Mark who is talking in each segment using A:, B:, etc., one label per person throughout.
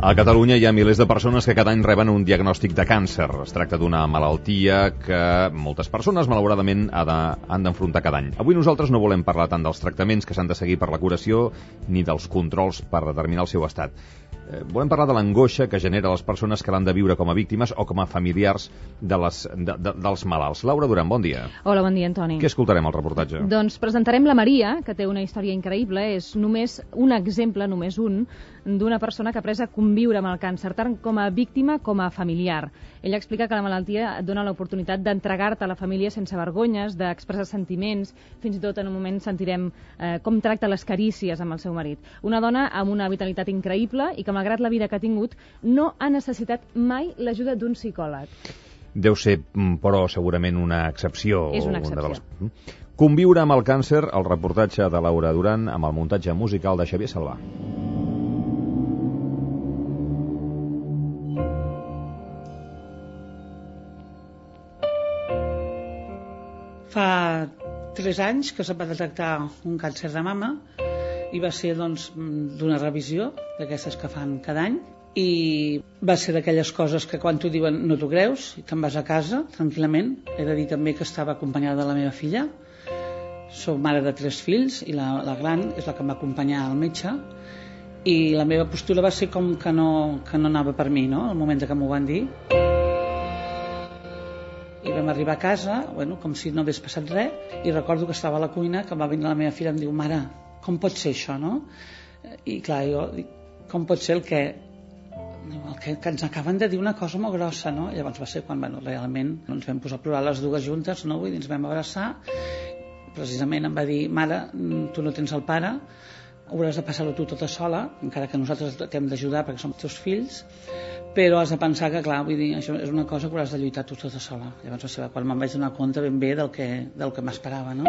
A: A Catalunya hi ha milers de persones que cada any reben un diagnòstic de càncer. Es tracta d'una malaltia que moltes persones, malauradament, han d'enfrontar cada any. Avui nosaltres no volem parlar tant dels tractaments que s'han de seguir per la curació ni dels controls per determinar el seu estat. Volem parlar de l'angoixa que genera les persones que l'han de viure com a víctimes o com a familiars dels malalts. Laura Duran, bon dia.
B: Hola, bon dia, Antoni.
A: Què escoltarem al reportatge?
B: Doncs presentarem la Maria, que té una història increïble. És només un exemple, només un, d'una persona que ha après a conviure amb el càncer, tant com a víctima com a familiar. Ella explica que la malaltia et dona l'oportunitat d'entregar-te a la família sense vergonyes, d'expressar sentiments, fins i tot en un moment sentirem com tracta les carícies amb el seu marit. Una dona amb una vitalitat increïble i que, malgrat la vida que ha tingut, no ha necessitat mai l'ajuda d'un psicòleg.
A: Deu ser, però, segurament una excepció.
B: És una excepció.
A: Conviure amb el càncer, el reportatge de Laura Duran amb el muntatge musical de Xavier Salvà.
C: Fa 3 anys que se'm va detectar un càncer de mama i va ser d'una revisió d'aquestes que fan cada any, i va ser d'aquelles coses que quan t'ho diuen no t'ho creus i te'n vas a casa tranquil·lament. He de dir també que estava acompanyada de la meva filla. Soc mare de 3 fills i la gran és la que em va acompanyar al metge, i la meva postura va ser com que no anava per mi, no?, al moment que m'ho van dir. I vam arribar a casa, com si no hagués passat res, i recordo que estava a la cuina, que va venir la meva filla i em diu: mare, com pot ser això, no? I clar, jo dic, com pot ser el que ens acaben de dir una cosa molt grossa, no? Llavors va ser quan realment ens vam posar a plorar les dues juntes, no? Vull dir, ens vam abraçar. Precisament em va dir: mare, tu no tens el pare, hauràs de passar-ho tu tota sola, encara que nosaltres t'hem d'ajudar perquè som teus fills, però has de pensar que, clar, vull dir, això és una cosa que hauràs de lluitar tu tota sola. Llavors va ser quan me'n vaig donar compte ben bé del que m'esperava, no?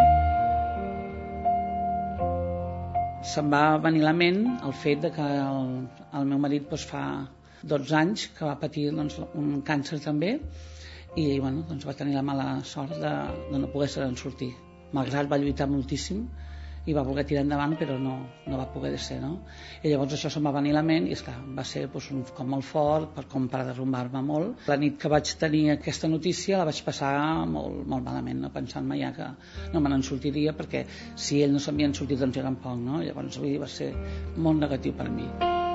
C: Se'm va venir a la ment el fet de que el meu marit fa 12 anys que va patir un càncer també, i va tenir la mala sort de no poder-se'n sortir. Malgrat va lluitar moltíssim i va voler tirar endavant, però no va poder ser, no? I llavors això se'm va venir a la ment i, esclar, va ser un cop molt fort, per derrumbar-me molt. La nit que vaig tenir aquesta notícia la vaig passar molt, molt malament, no? Pensant-me ja que no me n'en sortiria, perquè si ell no se m'havien sortit, doncs jo tampoc, no? Llavors va ser molt negatiu per mi.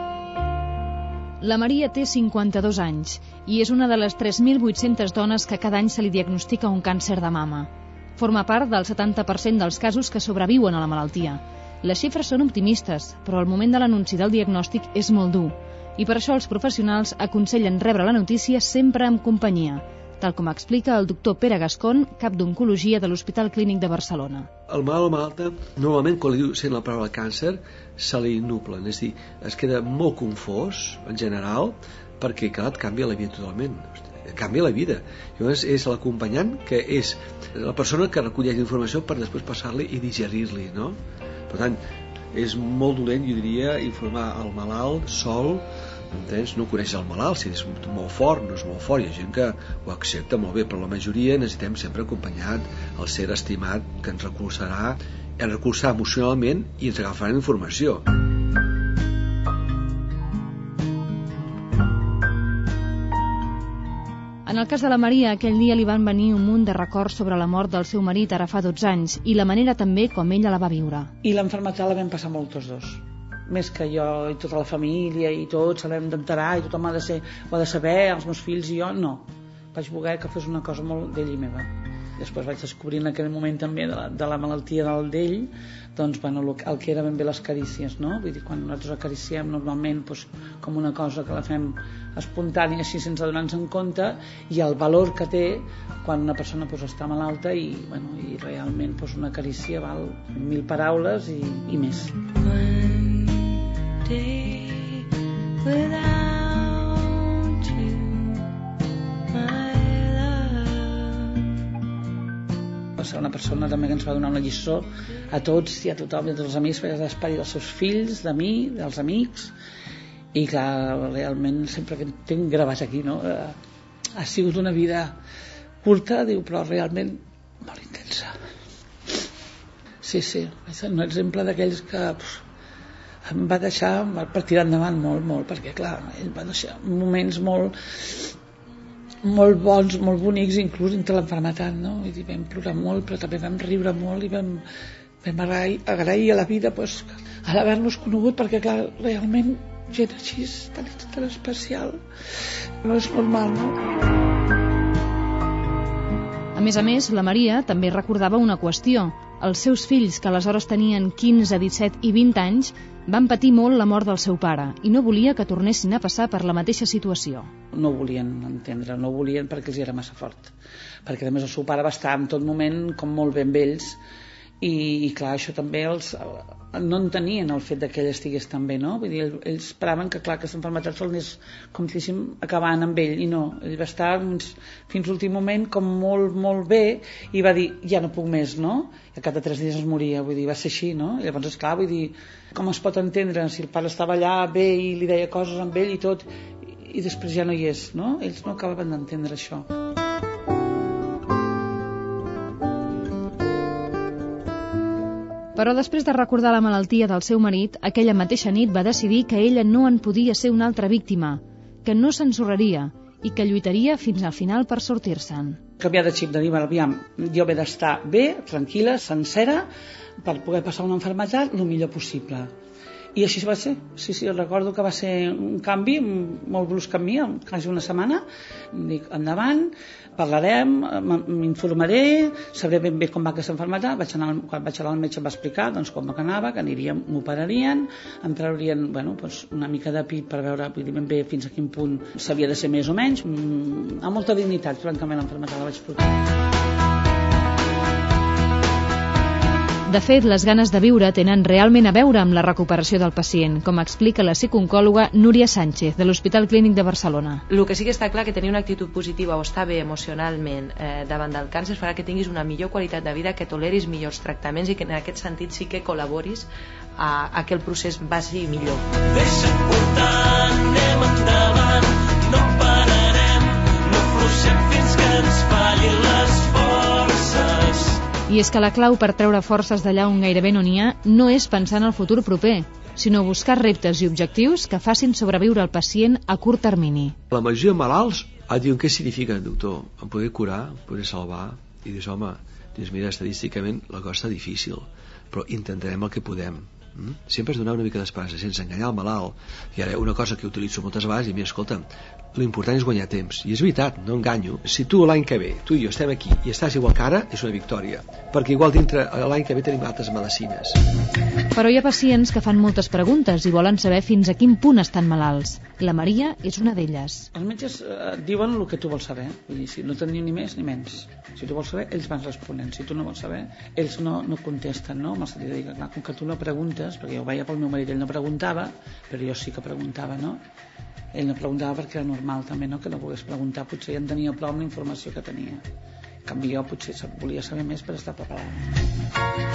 B: La Maria té 52 anys i és una de les 3.800 dones que cada any se li diagnostica un càncer de mama. Forma part del 70% dels casos que sobreviuen a la malaltia. Les xifres són optimistes, però el moment de l'anunci del diagnòstic és molt dur, i per això els professionals aconsellen rebre la notícia sempre amb companyia, tal com explica el doctor Pere Gascon, cap d'oncologia de l'Hospital Clínic de Barcelona.
D: El malalt o malalta, normalment quan li sent la paraula càncer, se li nublen, és a dir, es queda molt confós, en general, perquè, clar, et canvia la vida totalment. Canvia la vida. Llavors és l'acompanyant, que és la persona que recolleix informació per després passar-li i digerir-li, no? Per tant, és molt dolent, jo diria, informar el malalt sol, entens? No coneix el malalt, si és molt fort, no és molt fort, hi ha gent que ho accepta molt bé, però la majoria necessitem sempre acompanyat, el ser estimat, que ens recolzarà, emocionalment i ens agafarà informació.
B: En el cas de la Maria, aquell dia li van venir un munt de records sobre la mort del seu marit ara fa 12 anys i la manera també com ella la va viure.
C: I l'enfermetat la vam passar molt tots dos. Més que jo i tota la família i tots l'hem d'enterar i tothom ho ha de saber, els meus fills i jo, no. Vaig voler que fos una cosa molt d'ell i meva. Després vaig descobrir en aquell moment també de la malaltia d'ell, doncs, el que eren ben bé les carícies, no? Vull dir, quan nosaltres acariciem normalment com una cosa que la fem espontània, així sense donar-nos en compte, i el valor que té quan una persona està malalta i realment una carícia val 1000 paraules i més. One day without you, va ser una persona també que ens va donar una lliçó a tots i a tothom i a tots els amics, perquè es despedi dels seus fills, de mi, dels amics, i clar, realment sempre que tinc gravat aquí, no? Ha sigut una vida curta, diu, però realment molt intensa. Sí, un exemple d'aquells que em va deixar per tirar endavant molt, perquè clar, ell va deixar moments molt bons, molt bonics, inclús entre l'enfermetat, no? Vull dir, vam plorar molt, però també vam riure molt i vam agrair a la vida pues, a l'haver-nos conegut, perquè clar, realment gent així tan especial no és normal, no?
B: A més, la Maria també recordava una qüestió. Els seus fills, que aleshores tenien 15, 17 i 20 anys, van patir molt la mort del seu pare i no volia que tornessin a passar per la mateixa situació.
C: No volien entendre, no volien perquè els era massa fort. Perquè a més el seu pare va estar en tot moment com molt ben amb ells i clar, això també no entenien el fet que ell estigués tan bé, no? Vull dir, ells esperaven que clar, aquesta malaltia se'l anés com diguéssim acabant amb ell i no, ell va estar fins l'últim moment com molt bé i va dir, ja no puc més, no? I a cada 3 dies es moria, vull dir, va ser així, no? I llavors, esclar, vull dir, com es pot entendre si el pare estava allà bé i li deia coses amb ell i tot i després ja no hi és, no? Ells no acabaven d'entendre això.
B: Però després de recordar la malaltia del seu marit, aquella mateixa nit va decidir que ella no en podia ser una altra víctima, que no s'ensorraria i que lluitaria fins al final per sortir-se'n.
C: Canviar de xip, de dir, aviam, jo he d'estar bé, tranquil·la, sencera, per poder passar una malaltia el millor possible. I així va ser. Sí, recordo que va ser un canvi molt brusc amb mi, quasi una setmana. Dic, endavant, parlarem, m'informaré, sabré ben bé com va aquesta malaltia. Quan vaig anar al metge em va explicar com anava, que aniríem, m'operarien, em traurien una mica de pit per veure ben bé fins a quin punt s'havia de ser més o menys. Amb molta dignitat, francament, la malaltia la vaig portar.
B: De fet, les ganes de viure tenen realment a veure amb la recuperació del pacient, com explica la psicooncòloga Núria Sánchez, de l'Hospital Clínic de Barcelona.
E: El que sí que està clar que tenir una actitud positiva o estar bé emocionalment davant del càncer farà que tinguis una millor qualitat de vida, que toleris millors tractaments i que en aquest sentit sí que col·laboris a que el procés vagi millor.
F: Deixa't portar, anem endavant, no pararem, no fluixem fins que ens fallin les forces.
B: I és que la clau per treure forces d'allà on gairebé no n'hi ha no és pensar en el futur proper, sinó buscar reptes i objectius que facin sobreviure el pacient a curt termini.
D: La majoria de malalts diuen què significa, doctor? Em poder curar, em poder salvar? I dius, home, mira, estadísticament la cosa està difícil, però intentarem el que podem. Sempre has de donar una mica d'esperança sense enganyar el malalt. I ara una cosa que utilitzo moltes vegades i mira, escolta, l'important és guanyar temps, i és veritat, no enganyo. Si tu l'any que ve, tu i jo estem aquí i estàs igual que ara, és una victòria, perquè igual dintre l'any que ve tenim altres medicines.
B: Però hi ha pacients que fan moltes preguntes i volen saber fins a quin punt estan malalts. La Maria és una d'elles.
C: Els metges diuen el que tu vols saber, vull dir, si no te'n diuen ni més ni menys. Si tu vols saber, ells van responent. Si tu no vols saber, ells no contesten, no? Amb el sentit de dir que, clar, com que tu no preguntes, perquè jo ho veia pel meu marit, ell no preguntava, però jo sí que preguntava, no? Ell no preguntava perquè era normal també, no? Que no pogués preguntar, potser ja en tenia prou amb la informació que tenia. En canvi jo potser volia saber més per estar preparada.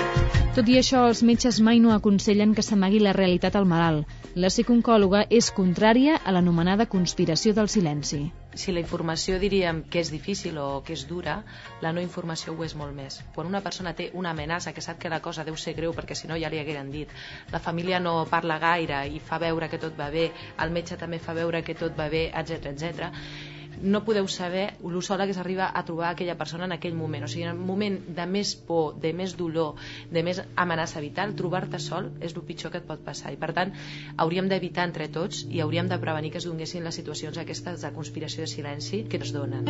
B: Tot i això, els metges mai no aconsellen que s'amagui la realitat al malalt. La psicooncòloga és contrària a l'anomenada conspiració del silenci.
E: Si la informació diríem que és difícil o que és dura, la no informació ho és molt més. Quan una persona té una amenaça que sap que la cosa deu ser greu perquè si no ja li hagueren dit, la família no parla gaire i fa veure que tot va bé, el metge també fa veure que tot va bé, etc. No podeu saber el sola que s'arriba a trobar aquella persona en aquell moment. O sigui, en un moment de més por, de més dolor, de més amenaça vital, trobar-te sol és el pitjor que et pot passar. I per tant, hauríem d'evitar entre tots i hauríem de prevenir que es donguessin les situacions aquestes de conspiració de silenci que es donen.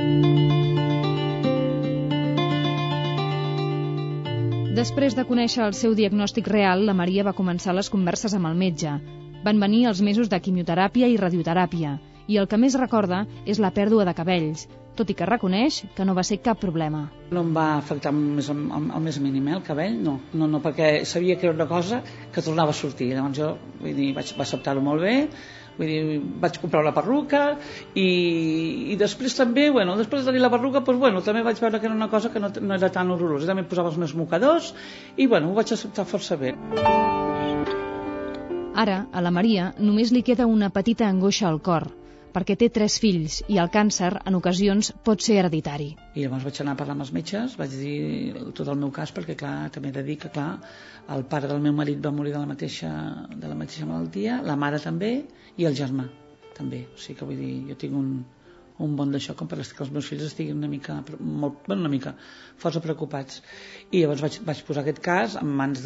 B: Després de conèixer el seu diagnòstic real, la Maria va començar les converses amb el metge. Van venir els mesos de quimioteràpia i radioteràpia, i el que més recorda és la pèrdua de cabells, tot i que reconeix que no va ser cap problema.
C: No em va afectar el més mínim, el cabell, no, perquè sabia que era una cosa que tornava a sortir. Llavors jo vaig acceptar-ho molt bé, vaig comprar una perruca i després també, després de tenir la perruca, també vaig veure que era una cosa que no era tan horrorosa. També posava uns mocadors i ho vaig acceptar força bé.
B: Ara, a la Maria, només li queda una petita angoixa al cor. perquè té 3 fills i el càncer, en ocasions, pot ser hereditari.
C: I llavors vaig anar a parlar amb els metges, vaig dir tot el meu cas, perquè clar, també he de dir que clar, el pare del meu marit va morir de la mateixa malaltia, la mare també i el germà també. O sigui que vull dir, jo tinc un bon d'això com per que els meus fills estiguin una mica força preocupats. I llavors vaig posar aquest cas en mans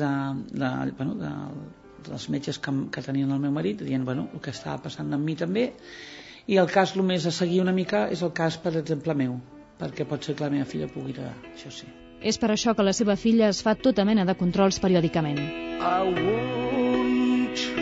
C: dels metges que tenien el meu marit, dient el que estava passant amb mi també, i el cas el més a seguir una mica és el cas, per exemple, meu, perquè pot ser que la meva filla pugui heredar, això sí.
B: És per això que la seva filla es fa tota mena de controls periòdicament.
F: I want to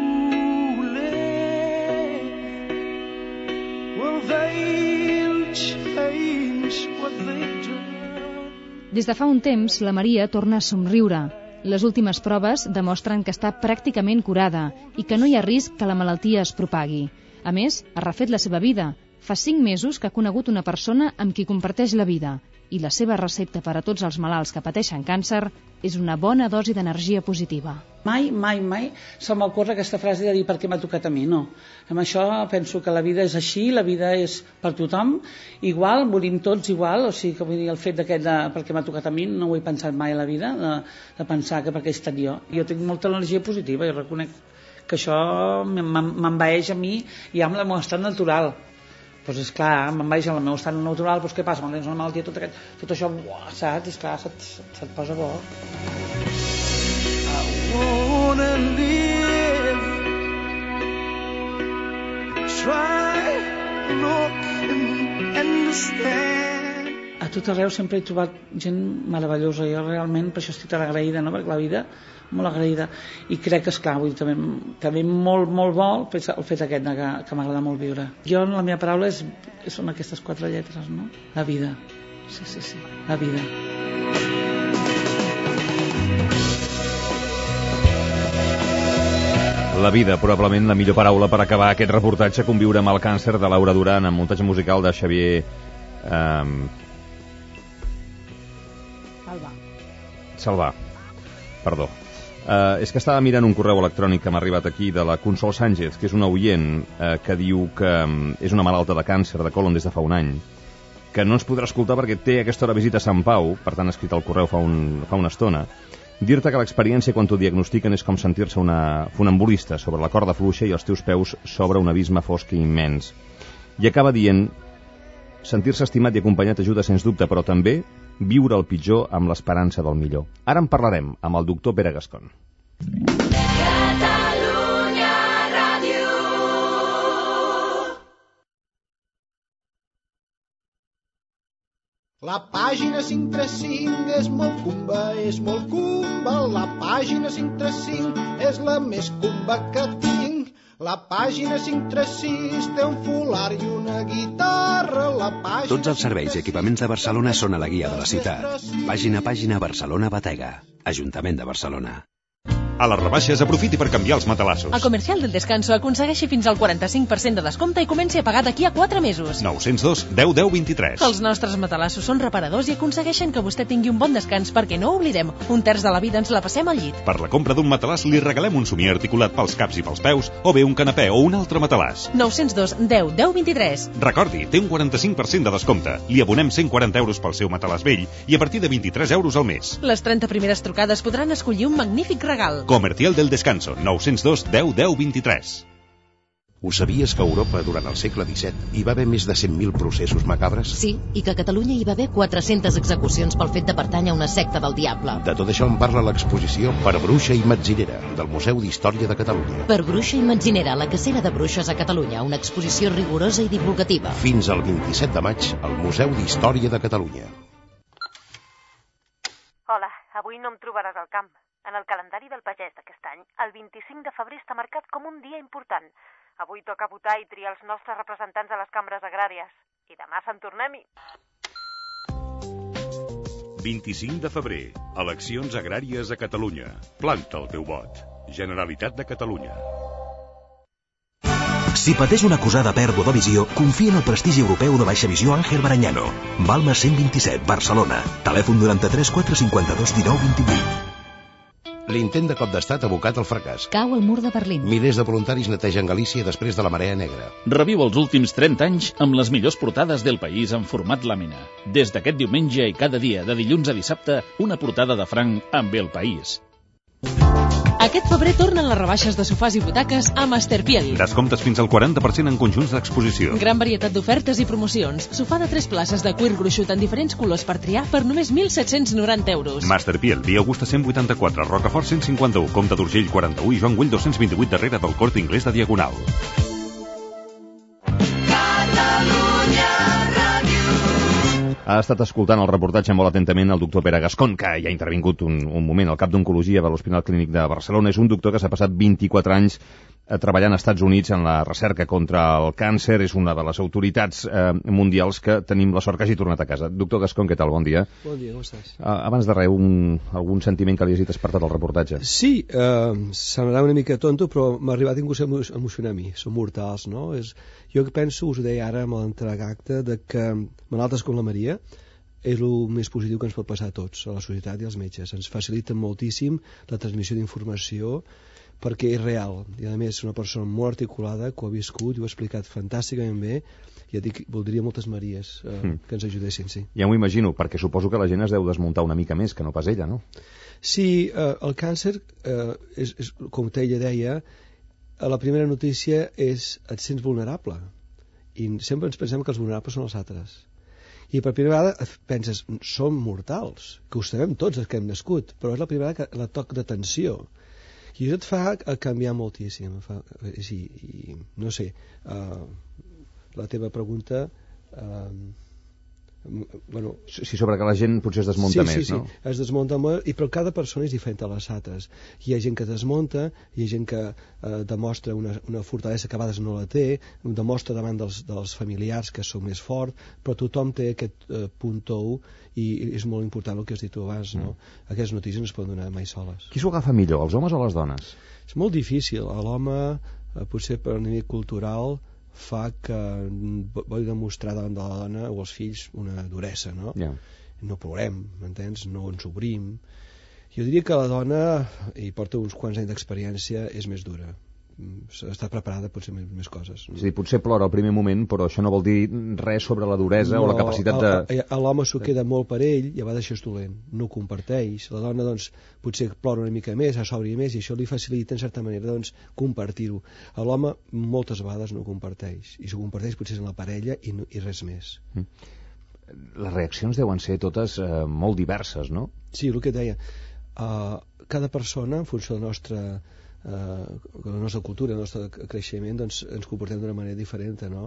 F: live. Well, they'll change what they've done.
B: Des de fa un temps, la Maria torna a somriure. Les últimes proves demostren que està pràcticament curada i que no hi ha risc que la malaltia es propagui. A més, ha refet la seva vida. Fa 5 mesos que ha conegut una persona amb qui comparteix la vida i la seva recepta per a tots els malalts que pateixen càncer és una bona dosi d'energia positiva.
C: Mai se m'ocorre aquesta frase de dir per què m'ha tocat a mi, no. Amb això penso que la vida és així, la vida és per tothom, igual, morim tots igual, o sigui que vull dir el fet d'aquest de per què m'ha tocat a mi no ho he pensat mai a la vida, de pensar que perquè he estat jo. Jo tinc molta energia positiva i reconec que això m'envaeix a mi ja amb el meu estat natural. Doncs és clar, m'envaeix amb el meu estat natural, doncs què passa? Quan tens una malaltia, tot això, saps? És clar, se't posa bo.
F: I wanna live. Try, look and understand.
C: A tot arreu sempre he trobat gent meravellosa. Jo realment per això estic tan agraïda, no? Perquè la vida, molt agraïda. I crec que, esclar, vull dir, també molt bo el fet aquest que m'agrada molt viure. Jo, la meva paraula són aquestes 4 lletres, no? La vida. Sí, la vida.
A: La vida, probablement la millor paraula per acabar aquest reportatge Conviure amb el càncer de Laura Duran, amb muntatge musical de Xavier Salvà. Perdó. És que estava mirant un correu electrònic que m'ha arribat aquí de la Consol Sánchez, que és una oient que diu que és una malalta de càncer de colon des de fa un any, que no ens podrà escoltar perquè té a aquesta hora visita a Sant Pau, per tant ha escrit el correu fa una estona. Dir-te que l'experiència quan t'ho diagnostiquen és com sentir-se una funambulista sobre la corda fluixa i els teus peus sobre un abisme fosc i immens. I acaba dient: sentir-se estimat i acompanyat ajuda sens dubte, però també viure el pitjor amb l'esperança del millor. Ara en parlarem amb el doctor Pere Gascon.
G: Catalunya Ràdio. La pàgina 535 és molt cumba, la pàgina 535 és la més cumba que tinc. La pàgina 536 té un fular i una guitarra.
H: Tots els serveis i equipaments de Barcelona són a la guia de la ciutat. Pàgina Barcelona Batega, Ajuntament de Barcelona.
I: A les rebaixes aprofiti per canviar els matalassos.
E: A Comercial del Descanso aconsegueixi fins al 45% de descompte i comenci a pagar d'aquí a 4 mesos.
I: 902 10 10 23.
E: Els nostres matalassos són reparadors i aconsegueixen que vostè tingui un bon descans perquè no ho oblidem, un terç de la vida ens la passem al llit.
I: Per la compra d'un matalàs li regalem un somier articulat pels caps i pels peus o bé un canapè o un altre matalàs.
E: 902 10 10 23.
I: Recordi, té un 45% de descompte. Li abonem 140 euros pel seu matalàs vell i a partir de 23 euros al mes.
E: Les 30 primeres trucades podran escollir un magnífic regal.
I: Comercial del Descanso, 902 10 10 23.
J: Ho sabies que a Europa, durant el segle XVII, hi va haver més de 100.000 processos macabres?
K: Sí, i que a Catalunya hi va haver 400 execucions pel fet de pertànyer a una secta del diable.
J: De tot això en parla l'exposició Per bruixa i metzinera, del Museu d'Història de Catalunya.
K: Per bruixa i metzinera, la cacera de bruixes a Catalunya, una exposició rigorosa i divulgativa.
J: Fins al 27 de maig, al Museu d'Història de Catalunya.
L: Hola, avui no em trobaràs al camp. En el calendari del pagès d'aquest any, el 25 de febrer està marcat com un dia important. Avui toca votar i triar els nostres representants a les cambres agràries. I demà se'n tornem-hi.
I: 25 de febrer, eleccions agràries a Catalunya. Planta el teu vot. Generalitat de Catalunya.
M: Si pateix una acusada pèrdua de visió, confia en el prestigi europeu de baixa visió Ángel Barañano. Balma 127, Barcelona. Telèfon 93 452 19 28.
J: L'intent de cop d'estat abocat al fracàs.
B: Cau el mur de Berlín.
J: Milers de voluntaris netegen Galícia després de la marea negra.
N: Reviu els últims 30 anys amb les millors portades del país en format làmina. Des d'aquest diumenge i cada dia, de dilluns a dissabte, una portada de franc amb El País.
O: Aquest febrer tornen les rebaixes de sofàs i butaques a Masterpiel.
P: Descomptes fins al 40% en conjunts d'exposició.
O: Gran varietat d'ofertes i promocions. Sofà de 3 places de cuir gruixut en diferents colors per triar per només 1.790 euros.
P: Masterpiel, Via Augusta 184, Rocafort 151, Comte d'Urgell 41 i Joan Güell 228 darrere del Corte Inglés de Diagonal.
A: Ha estat escoltant el reportatge molt atentament el doctor Pere Gascon, que ja ha intervingut un moment al cap d'Oncologia de l'Hospital Clínic de Barcelona. És un doctor que s'ha passat 24 anys treballant als Estats Units en la recerca contra el càncer. És una de les autoritats mundials que tenim la sort que hagi tornat a casa. Doctor Gascon, què tal? Bon dia.
D: Bon dia, com estàs?
A: Abans de res, algun sentiment que li hagi despertat el reportatge?
D: Sí, semblarà una mica tonto, però m'ha arribat inclús a emocionar a mi. Som mortals, no? Jo penso, us ho deia ara amb l'entregacte, que malaltes com la Maria és el més positiu que ens pot passar a tots, a la societat i als metges. Ens facilita moltíssim la transmissió d'informació perquè és real. I a més, una persona molt articulada, que ho ha viscut i ho ha explicat fantàsticament bé. Ja dic, voldria moltes Maries que ens ajudessin, sí.
A: Ja m'ho imagino, perquè suposo que la gent es deu desmuntar una mica més, que no pas ella, no?
D: Sí, el càncer, com ella deia, la primera notícia és et sents vulnerable. I sempre ens pensem que els vulnerables són els altres. I per primera vegada penses, som mortals, que ho sabem tots els que hem nascut, però és la primera vegada que la toc d'atenció. I això et fa canviar moltíssim. I no sé, la teva pregunta...
A: Bueno, sí, sobre que la gent potser es desmunta més, no?
D: Sí, es desmunta molt, però cada persona és diferent a les altres. Hi ha gent que desmunta, hi ha gent que demostra una fortalesa que a vegades no la té, demostra davant dels familiars que són més fort, però tothom té aquest punt tou i és molt important el que has dit tu abans, no? Aquestes notícies no es poden donar mai soles.
A: Qui s'ho agafa millor, els homes o les dones?
D: És molt difícil. L'home, potser per nivell cultural, fa que vull demostrar davant de la dona o els fills una duresa, no?
A: Yeah.
D: No plorem, m'entens? No ens obrim. Jo diria que la dona, i porta uns quants anys d'experiència, és més dura. Està preparada potser més coses.
A: És a dir, potser plora al primer moment, però això no vol dir res sobre la duresa o la capacitat de...
D: L'home s'ho queda molt per ell i a vegades això és dolent, no ho comparteix. La dona, doncs, potser plora una mica més, s'obri més, i això li facilita, en certa manera, doncs, compartir-ho. L'home moltes vegades no ho comparteix, i si ho comparteix potser és en la parella i res més.
A: Les reaccions deuen ser totes molt diverses, no?
D: Sí, el que deia. Cada persona, en funció de la nostra cultura, el nostre creixement, doncs ens comportem d'una manera diferent, no?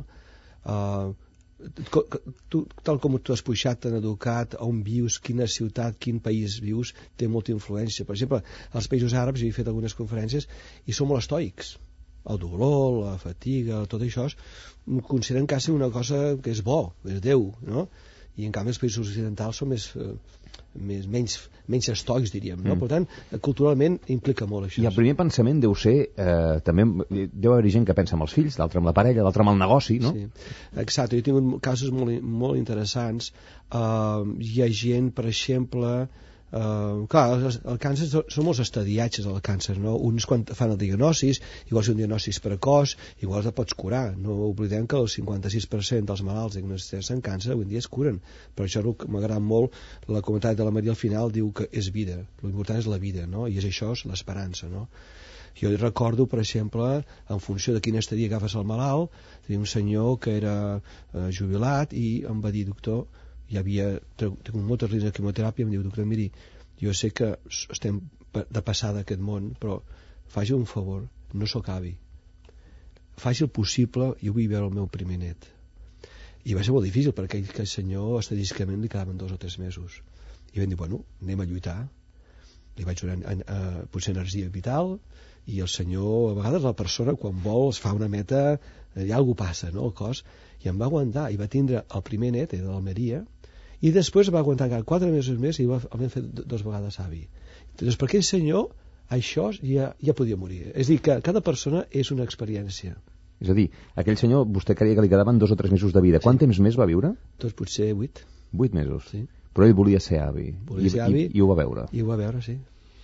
D: Tal com tu has puixat, t'han educat, on vius, quina ciutat, quin país vius, té molta influència. Per exemple, als països àrabs, jo he fet algunes conferències i són molt estoics. El dolor, la fatiga, tot això ho consideren quasi una cosa que és bo, és Déu, no? I en canvi els països occidentals són menys estoics, diríem, no? Per tant, culturalment implica molt això.
A: I el primer pensament deu ser, també deu haver gent que pensa en els fills, l'altre amb la parella, l'altre amb el negoci, no?
D: Sí, exacte, jo he tingut casos molt interessants. Hi ha gent, per exemple... clar, el càncer són molts estadiatges del càncer, no? Uns quan fan el diagnosis, igual si un diagnòstic precoç, igual te pots curar. No oblidem que el 56% dels malalts diagnosticats amb càncer avui en dia es curen. Per això m'agrada molt la comentari de la Maria al final, diu que és vida, l'important és la vida, no? I és això, és l'esperança, no? Jo recordo, per exemple, en funció de quin estadi agafes el malalt, tenia un senyor que era jubilat i em va dir, doctor, tinc moltes línies de quimioteràpia, em diu, doctor, miri, jo sé que estem de passada aquest món, però faci un favor, no s'ho acabi. Faci el possible, jo vull veure el meu primer net. I va ser molt difícil, perquè aquell senyor estadísticament li quedaven 2 o 3 mesos. I vam dir, bueno, anem a lluitar. Li vaig donar potser energia vital, i el senyor, a vegades la persona, quan vol, es fa una meta, ja alguna passa, no?, el cos, i em va aguantar, i va tindre el primer net, de l'Almeria, i després va aguantar encara 4 mesos més i el vam fer 2 vegades avi. Doncs per aquell senyor això ja podia morir. És a dir, que cada persona és una experiència.
A: És a dir, aquell senyor, vostè creia que li quedaven 2 o 3 mesos de vida. Quant temps més va viure?
D: Doncs potser 8.
A: 8 mesos?
D: Sí.
A: Però ell volia ser avi.
D: Volia ser avi.
A: I ho va veure?
D: I ho va veure, sí.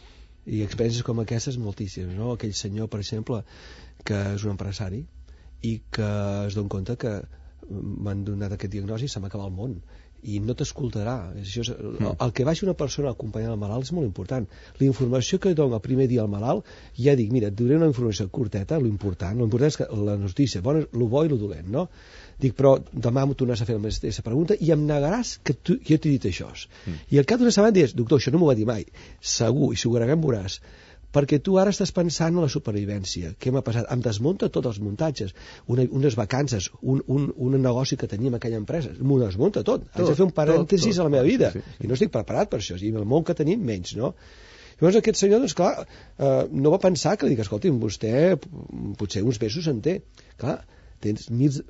D: I experiències com aquestes moltíssimes, no? Aquell senyor, per exemple, que és un empresari i que es dona compte que m'han donat aquest diagnòstic i se m'acaba el món i no t'escoltarà. El que vagi una persona acompanyant el malalt és molt important. La informació que dona el primer dia al malalt, ja dic, mira, et donaré una informació curteta, l'important és que la notícia, el bo i el dolent, no? Dic, però demà m'ho tornaràs a fer la mateixa pregunta i em negaràs que jo t'he dit això. I al cap d'una setmana dius, doctor, això no m'ho va dir mai. Segur, i segurament veuràs. Perquè tu ara estàs pensant en la supervivència. Què m'ha passat? Em desmunta tots els muntatges. Unes vacances, un negoci que teníem a aquella empresa, m'ho desmunta tot. Haig de fer un parèntesis a la meva vida. I no estic preparat per això. I el món que tenim, menys, no? Llavors aquest senyor, doncs clar, no va pensar que li dic, escolti'm, vostè potser uns mesos en té. Clar, tens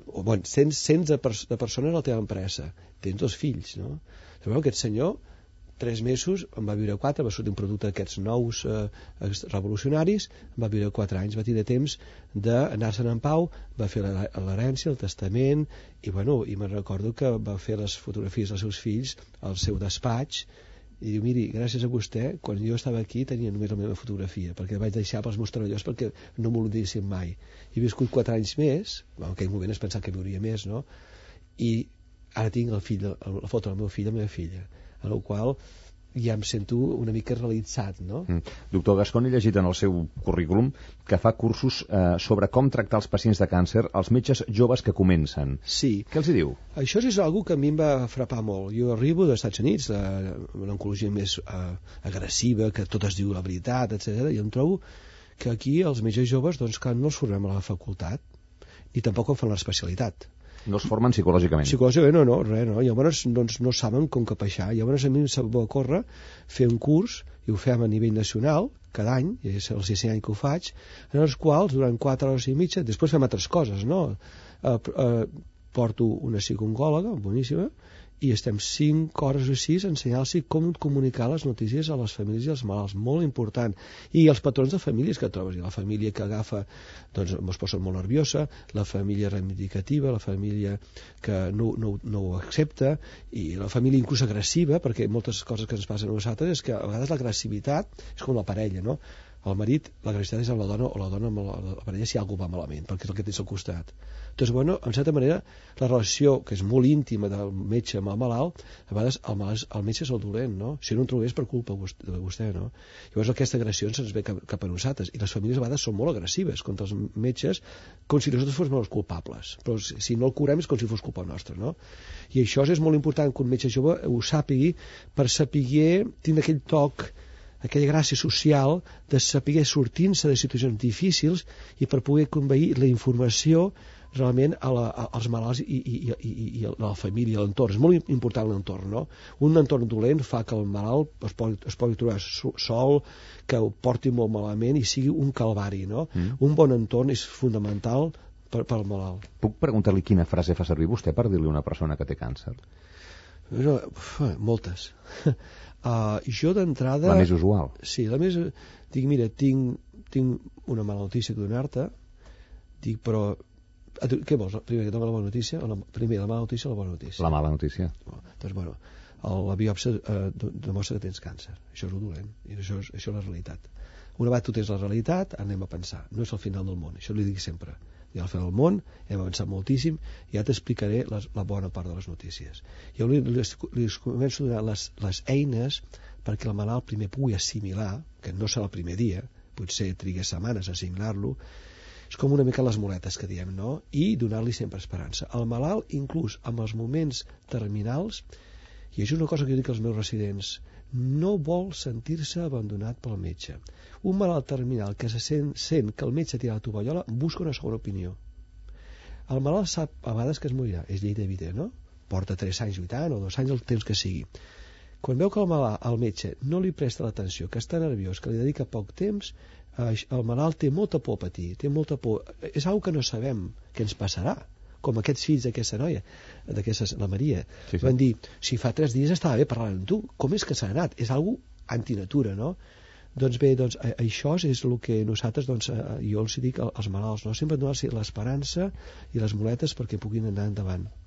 D: cents de persones a la teva empresa. Tens 2 fills, no? Llavors aquest senyor 3 mesos, en va viure 4, va sortir un producte d'aquests nous revolucionaris, en va viure 4 anys, va tenir temps d'anar-se'n en pau, va fer l'herència, el testament, i me'n recordo que va fer les fotografies dels seus fills al seu despatx, i diu, miri, gràcies a vostè, quan jo estava aquí tenia només la meva fotografia, perquè vaig deixar pels meus treballadors perquè no m'ho oblidessin mai. He viscut 4 anys més, en aquell moment es pensava que viuria més, no? I ara tinc la foto del meu fill i la meva filla, en la qual ja em sento una mica realitzat, no?
A: Doctor Gascón, he llegit en el seu currículum que fa cursos sobre com tractar els pacients de càncer als metges joves que comencen.
D: Sí.
A: Què els hi diu?
D: Això és algo que a mi em va frapar molt. Jo arribo dels Estats Units, l'oncologia més agressiva, que tot es diu la veritat, etc. I em trobo que aquí els metges joves, doncs, que no els formem a la facultat, ni tampoc en fan l'especialitat.
A: No es formen psicològicament?
D: Psicològicament no, res, no. Llavors doncs, no saben com capeixar. Llavors a mi em va córrer fer un curs, i ho fem a nivell nacional, cada any, i és el 6è any que ho faig, en els quals, durant 4 hores i mitja, després fem altres coses, no? Porto una psicòloga, boníssima, i estem 5 hores o 6 ensenyant-los com comunicar les notícies a les famílies i als malalts, molt important. I els patrons de famílies que trobes, i la família que agafa, doncs es posa molt nerviosa, la família reivindicativa, la família que no ho accepta, i la família inclús agressiva, perquè moltes coses que ens passen a nosaltres és que a vegades l'agressivitat és com la parella, no? El marit, l'agressivitat és amb la dona, o la dona amb la parella si alguna cosa va malament, perquè és el que tens al costat. Doncs, en certa manera, la relació, que és molt íntima del metge amb el malalt, a vegades el metge és el dolent, no? Si no en trobés per culpa de vostè, no? Llavors aquesta agressió se'ns ve cap a nosaltres, i les famílies a vegades són molt agressives contra els metges, com si nosaltres fóssim els culpables, però si no el curem és com si fos culpa nostra, no? I això és molt important que un metge jove ho sàpigui, per saber tindre aquell toc, aquella gràcia social de saber sortir-se de situacions difícils i per poder conveir la informació realment als malalts i a la família, a l'entorn. És molt important l'entorn, no? Un entorn dolent fa que el malalt es pugui trobar sol, que ho porti molt malament i sigui un calvari, no? Un bon entorn és fonamental pel malalt.
A: Puc preguntar-li quina frase fa servir vostè per dir-li a una persona que té càncer?
D: Moltes. Jo d'entrada...
A: La més usual.
D: Sí, la més... Dic, mira, tinc una mala notícia que donar-te. Dic, però... Què vols? Primer que dona la bona notícia? Primer la mala notícia o la bona notícia?
A: La mala notícia.
D: Doncs, bueno, la biòpsia demostra que tens càncer. Això és el dolent. I això és la realitat. Una vegada tu tens la realitat, anem a pensar. No és el final del món. Això li dic sempre. I al final del món hem avançat moltíssim i ja t'explicaré la bona part de les notícies. Jo li començo a donar les eines perquè el malalt primer pugui assimilar, que no serà el primer dia, potser trigués setmanes a assimilar-lo, és com una mica les muletes que diem, no? I donar-li sempre esperança. El malalt, inclús en els moments terminals, i això és una cosa que jo dic als meus residents, no vol sentir-se abandonat pel metge. Un malalt terminal que se sent que el metge tira la tovallola busca una segona opinió. El malalt sap a vegades que es morirà, és llei de vida, no? Porta 3 anys lluitant o 2 anys, el temps que sigui. Quan veu que el metge no li presta l'atenció, que està nerviós, que li dedica poc temps, el malalt té molta por a patir, té molta por. És una que no sabem què ens passarà, com aquests fills d'aquesta noia, la Maria, van dir, si fa 3 dies estava bé parlant amb tu, com és que s'ha anat? És algo antinatura, no? Doncs bé, això és el que nosaltres, jo els dic als malalts, no? Sempre donar-los l'esperança i les muletes perquè puguin anar endavant.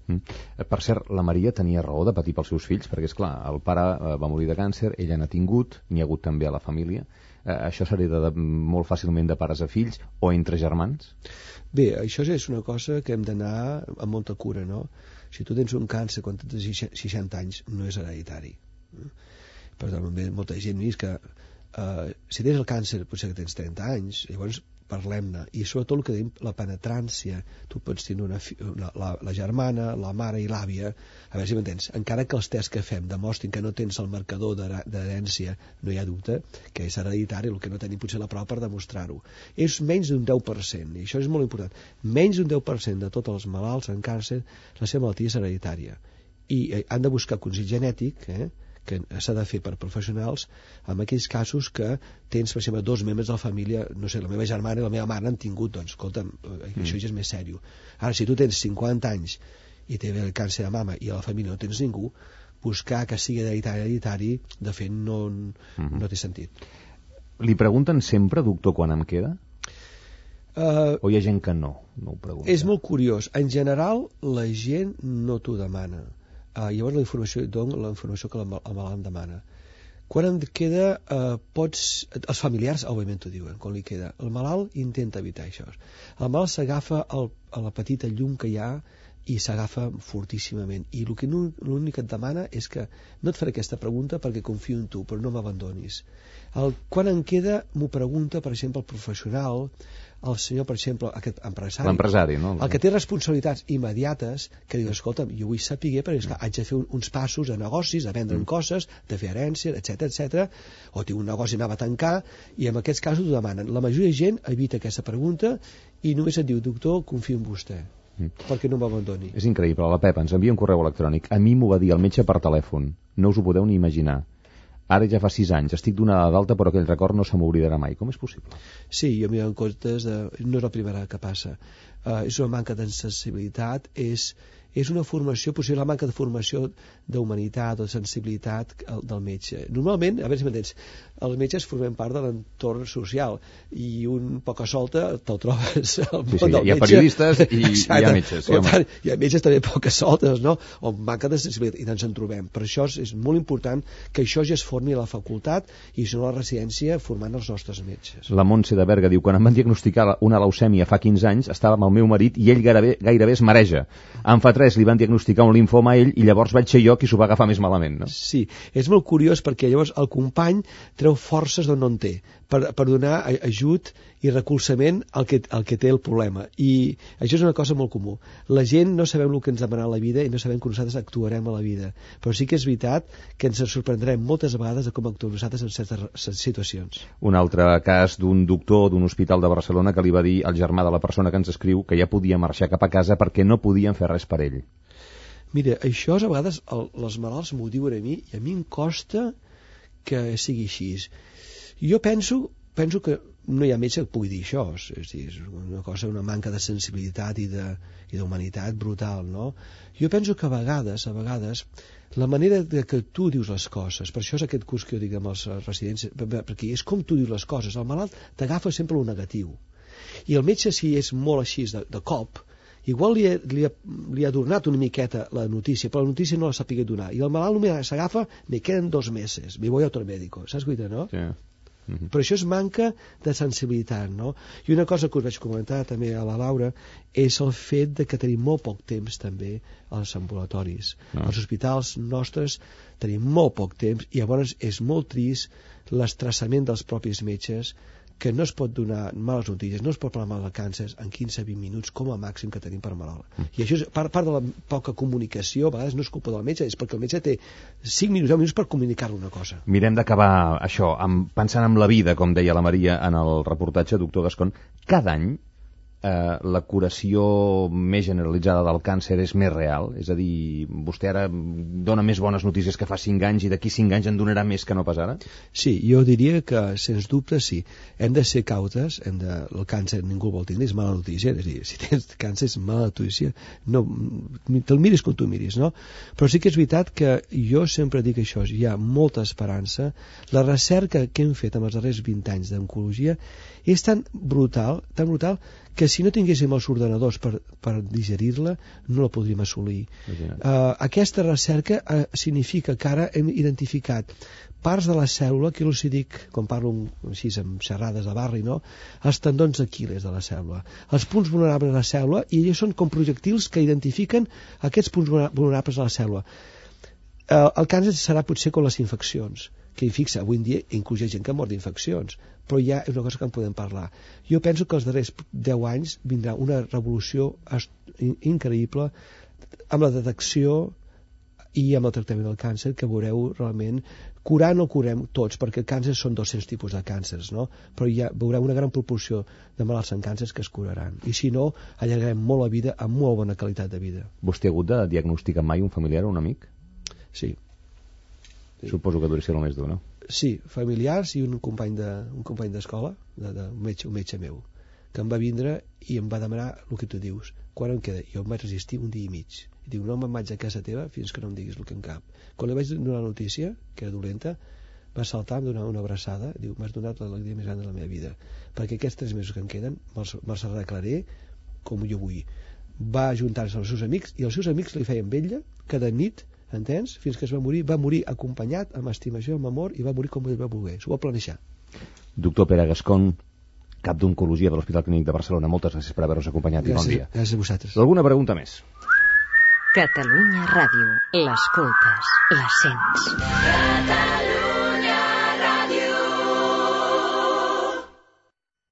A: Per cert, la Maria tenia raó de patir pels seus fills, perquè, és clar, el pare va morir de càncer, ella n'ha tingut, n'hi ha hagut també a la família. Això s'hereda molt fàcilment de pares a fills o entre germans?
D: Bé, això és una cosa que hem d'anar amb molta cura, no? Si tu tens un càncer quan tens 60 anys, no és hereditari. Per tant, molta gent diu que si tens el càncer potser que tens 30 anys, llavors parlem-ne, i sobretot el que diem la penetrància. Tu pots tenir la germana, la mare i l'àvia, a veure si m'entens, encara que els tests que fem demostrin que no tens el marcador d'herència, no hi ha dubte que és hereditari, el que no tenim potser la prova per demostrar-ho. És menys d'un 10%, i això és molt important. Menys d'un 10% de tots els malalts en càncer, la seva malaltia és hereditària, i han de buscar consell genètic, que s'ha de fer per professionals en aquells casos que tens, per exemple, 2 membres de la família, no sé, la meva germana i la meva mare han tingut, doncs, escolta'm, això ja és més sèrio. Ara, si tu tens 50 anys i té el càncer de mama i a la família no tens ningú, buscar que sigui hereditari, de fet, no té sentit.
A: Li pregunten sempre, doctor, quan em queda? O hi ha gent que no ho pregunta?
D: És molt curiós. En general, la gent no t'ho demana. Llavors la informació que el malalt em demana. Quan em queda, els familiars òbviament t'ho diuen, quan li queda. El malalt intenta evitar això. El malalt s'agafa a la petita llum que hi ha i s'agafa fortíssimament, i l'únic que et demana és que no et faré aquesta pregunta perquè confio en tu, però no m'abandonis. Quan em queda m'ho pregunta, per exemple, el professional, el senyor, per exemple, aquest empresari,
A: l'empresari, no?
D: El que té responsabilitats immediates, que diu, escolta'm, jo vull saber perquè és que haig de fer uns passos de negocis, de vendre coses, de fer herència, etc, o tinc un negoci anava a tancar, i en aquests casos t'ho demanen. La majoria de gent evita aquesta pregunta i només et diu, doctor, confio en vostè, perquè no m'abandoni.
A: És increïble, la Pepa ens envia un correu electrònic. A mi m'ho va dir el metge per telèfon, no us ho podeu ni imaginar. Ara ja fa 6 anys, estic donada d'alta, però aquell record no se m'oblidarà mai. Com és possible?
D: Sí, jo m'hi dono comptes, no és la primera que passa. És una manca de sensibilitat, és una formació, potser la manca de formació d'humanitat o de sensibilitat del metge. Normalment, a veure si m'entens, els metges formem part de l'entorn social i un poca solta te'l trobes al món del metge.
A: Hi ha periodistes i hi ha metges.
D: Per tant, hi ha metges també poca soltes, no? O manca de sensibilitat, i ens en trobem. Per això és molt important que això ja es formi a la facultat i si no a la residència formant els nostres metges.
A: La Montse de Berga diu, quan em van diagnosticar una leucèmia fa 15 anys, estava amb el meu marit i ell gairebé es mareja. Em fa 3 li van diagnosticar un linfoma a ell i llavors vaig ser jo qui s'ho va agafar més malament, no?
D: Sí, és molt curiós perquè llavors el company treu forces d'on no en té per donar ajut i recolzament al que té el problema, i això és una cosa molt comú. La gent no sabem el que ens demana la vida i no sabem com nosaltres actuarem a la vida, però sí que és veritat que ens sorprendrem moltes vegades de com actuem nosaltres en certes situacions.
A: Un altre cas d'un doctor d'un hospital de Barcelona que li va dir al germà de la persona que ens escriu que ja podia marxar cap a casa perquè no podien fer res per ell.
D: Mira, això a vegades els malalts m'ho diuen a mi i a mi em costa que sigui així. Jo penso que no hi ha metge que pugui dir això, és una cosa, una manca de sensibilitat i d'humanitat brutal, no? Jo penso que a vegades la manera que tu dius les coses, per això és aquest curs que jo dic amb els residents, perquè és com tu dius les coses, el malalt t'agafa sempre el negatiu, i el metge, si és molt així de cop, igual li ha adornat una miqueta la notícia, però la notícia no la sàpiga donar, i el malalt només s'agafa, me queden 2 meses, me voy a otro médico, saps guita, no? Sí. Però això és manca de sensibilitat, no? I una cosa que us vaig comentar també a la Laura és el fet de que tenim molt poc temps també als ambulatoris. Als hospitals nostres tenim molt poc temps i llavors és molt trist l'estressament dels propis metges, que no es pot donar males notícies, no es pot parlar mal de càncer en 15-20 minuts com a màxim que tenim per malalt. I això és part de la poca comunicació, a vegades no és culpa del metge, és perquè el metge té 5 minuts, 10 minuts per comunicar-lo una cosa.
A: Mirem d'acabar això, pensant en la vida, com deia la Maria en el reportatge, doctor Gascon. Cada any la curació més generalitzada del càncer és més real? És a dir, vostè ara dona més bones notícies que fa 5 anys i d'aquí 5 anys en donarà més que no pas ara?
D: Sí, jo diria que, sens dubte, sí. Hem de ser cautes, el càncer ningú vol tindre, és mala notícia, és a dir, si tens càncer és mala notícia, no, te'l miris com tu miris, no? Però sí que és veritat que jo sempre dic això, hi ha molta esperança. La recerca que hem fet en els darrers 20 anys d'oncologia és tan brutal que si si no tinguéssim els ordenadors per digerir-la, no la podríem assolir. Aquesta recerca significa que ara hem identificat parts de la cèl·lula, que els dic, quan parlo així amb xerrades de barri, no? Els tendons d'Aquil·les de la cèl·lula, els punts vulnerables de la cèl·lula, i ells són com projectils que identifiquen aquests punts vulnerables de la cèl·lula. El càncer serà potser com les infeccions, que fixa, avui en dia inclús hi ha gent que mor d'infeccions, però ja és una cosa que en podem parlar. Jo penso que els darrers 10 anys vindrà una revolució increïble amb la detecció i amb el tractament del càncer, que veureu realment, curar no curem tots, perquè el càncer són 200 tipus de càncers, no? Però veureu una gran proporció de malalts amb càncers que es curaran, i si no, allargarem molt la vida amb molt bona qualitat de vida.
A: Vostè ha hagut de diagnosticar mai un familiar o un amic?
D: Sí.
A: Suposo que deuria ser el més dur, no?
D: Sí, familiars i un company d'escola, un metge meu, que em va vindre i em va demanar el que tu dius. Quan em queda? Jo em vaig resistir un dia i mig. I diu, no me'n vaig a casa teva fins que no em diguis el que em cap. Quan li vaig donar la notícia, que era dolenta, va saltar, em donar una abraçada, diu, m'has donat l'alegria més gran de la meva vida, perquè aquests 3 mesos que em queden me'ls arreglaré com jo vull. Va ajuntar-se als seus amics, i els seus amics li feien vetlla cada nit, entens? Fins que es va morir acompanyat, amb estimació, amb amor, i va morir com ell va voler. S'ho va planejar.
A: Doctor Pere Gascon, cap d'Oncologia de l'Hospital Clínic de Barcelona, moltes gràcies per haver-nos acompanyat.
D: Gràcies,
A: i bon dia.
D: Gràcies a vosaltres.
A: Alguna pregunta més?
Q: Catalunya Ràdio. L'escoltes, la sents. Catalunya.